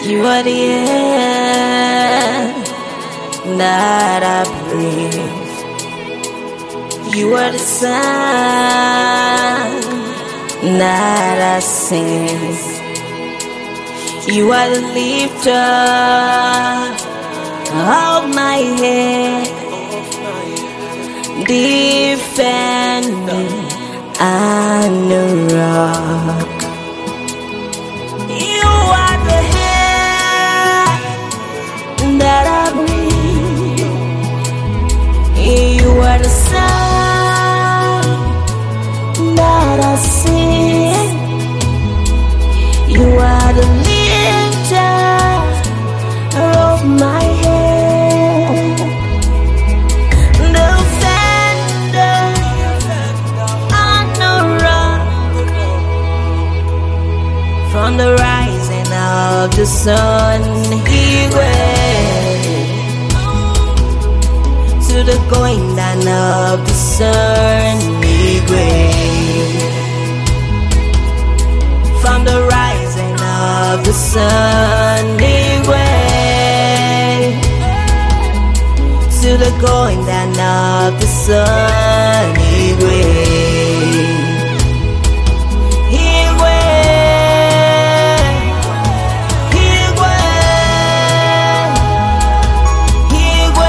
You are the air that I breathe. You are the sun that I sing. You are the lifter of my head, defend me on the rock. You are the air that I breathe. You are the sun that I sing. You are the lifter of my head, defender on the rock. From the rising of the sun, He will, to the going down of the sun, He will. From the rising of the sun, He will, to the going down of the sun, He will. He will. He will. He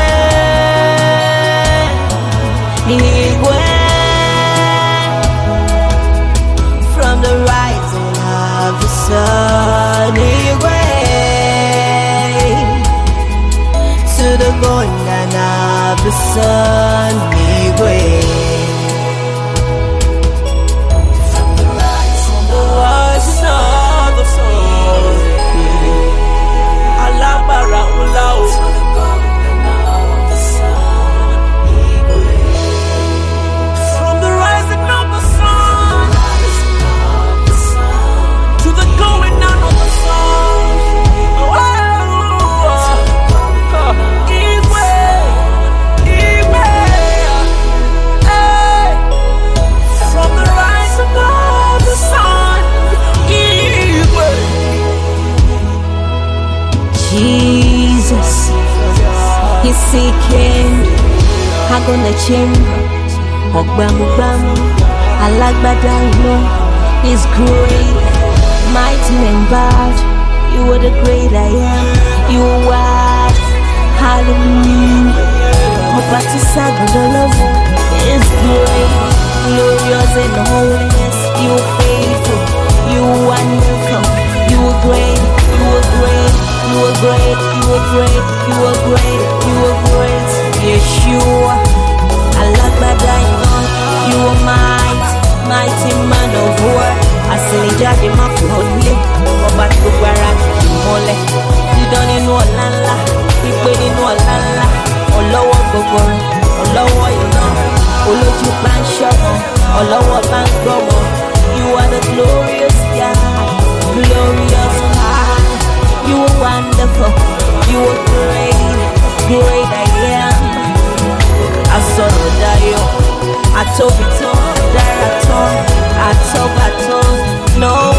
will. He will. From the rising of the sun, He will, to the going down of the sun, He will. From the rising of the sun, Alabara Ulau, to the going down of the sun, He will. From the rising of the sun to the going down of the sun, He will, He will. Hey. From the rising of the sun, He will. Jesus, He's seeking. Agona chamber, Ogbamu, Alagbada iná. He's great, mighty and bad. You are the great I am. You are, hallelujah. Ọba tí sábàdàn lọ́wọ́ is great, glorious in holiness. You are faithful, you are wonderful, you are great, you are great, you are great, you are great, you are great, you are great. Yeshua, Alagbada iná. You are mighty, mighty man of war. Àṣẹ̀jáde má kúrò nílé, ọba tó gbára kìí mọ́lẹ̀. Dídán nínú ọ̀la ńlá, pípé nínú ọ̀la ńlá. Ọlọ́wọ́ gbogbooro, ọlọ́wọ́ iná, olójú bá ń ṣọ̀kan, ọlọ́wọ́ bá ń gbọ́mọ. You are the glorious God, glorious God. You are wonderful, you are great, great I am. Asọ̀rọ̀ dayọ̀, àtòbí tán, dára tán, àtọ́gbà tán, no